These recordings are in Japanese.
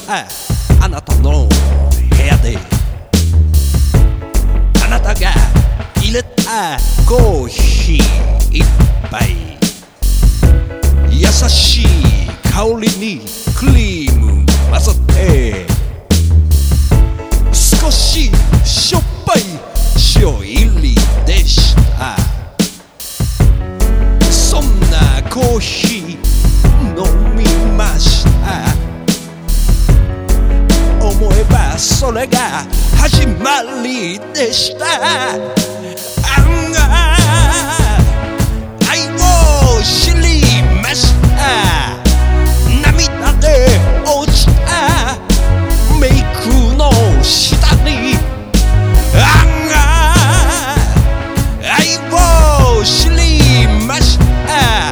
あなたの部屋であなたが入れたコーヒー一杯、優しい香りにクリーム混ぜて、少ししょっぱい塩入りでした。そんなコーヒー飲みました。思えばそれが始まりでした。愛を知りました。涙で落ちたメイクの下に愛を知りました。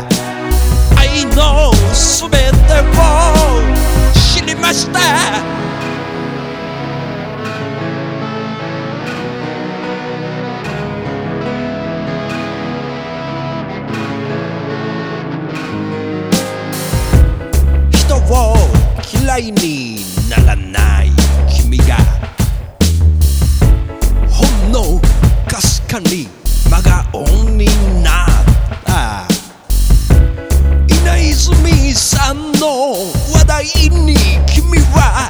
愛のすべてを知りました。人を嫌いにならない君がほんのかすかに真顔になった。稲泉さんの話題に君は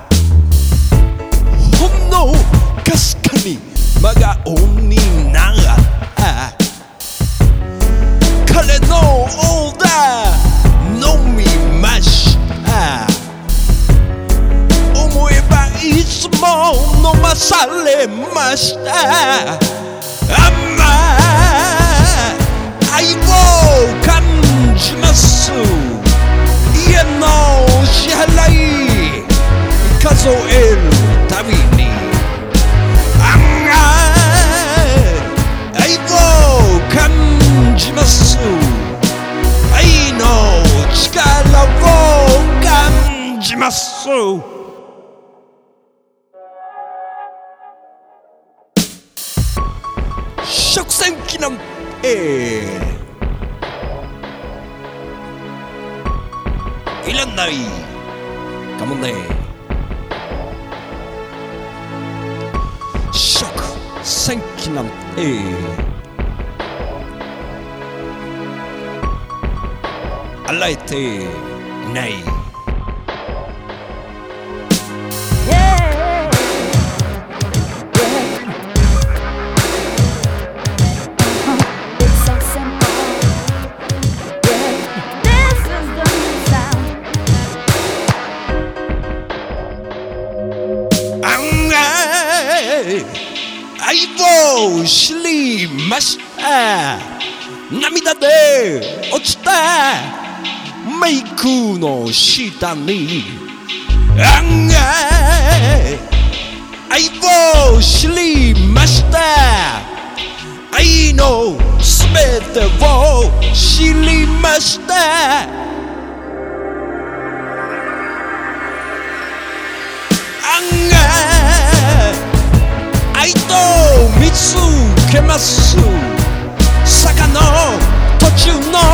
ほんのかすかに真顔になった。彼のオーダー飲みました。思えばいつも飲まされました。愛を感じます。家の支払い数えるたびに愛を感じます。愛の力を感じます。食洗機なんていらないかもね。食洗機なんて洗えていない。愛を知りました。涙で落ちたメイクの下に愛を知りました。愛のすべてを知りました。愛と見つけます。坂の途中の